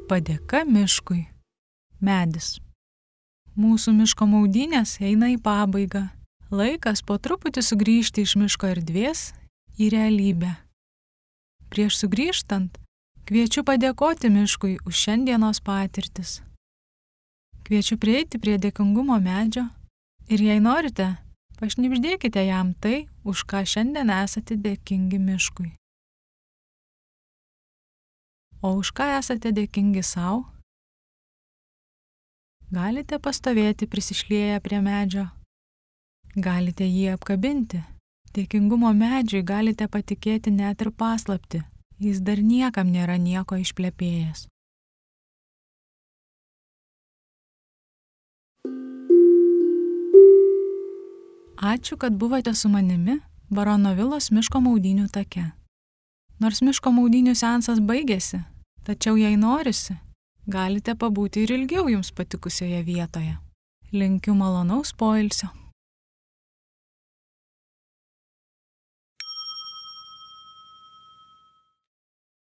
Padėka miškui. Medis. Mūsų miško maudynės eina į pabaigą. Laikas po truputį sugrįžti iš miško erdvės į realybę. Prieš sugrįžtant, kviečiu padėkoti miškui už šiandienos patirtis. Kviečiu prieiti prie dėkingumo medžio ir jei norite, pašnibždėkite jam tai, už ką šiandien esate dėkingi miškui. O už ką esate dėkingi savo? Galite pastovėti prisišlieję prie medžio. Galite jį apkabinti. Dėkingumo medžiui galite patikėti net ir paslaptį. Jis dar niekam nėra nieko išplepėjęs. Ačiū, kad buvote su manimi Barono Vilos miško maudynių take. Nors miško maudynių seansas baigėsi, tačiau jei norisi, galite pabūti ir ilgiau jums patikusioje vietoje. Linkiu malonaus poilsio.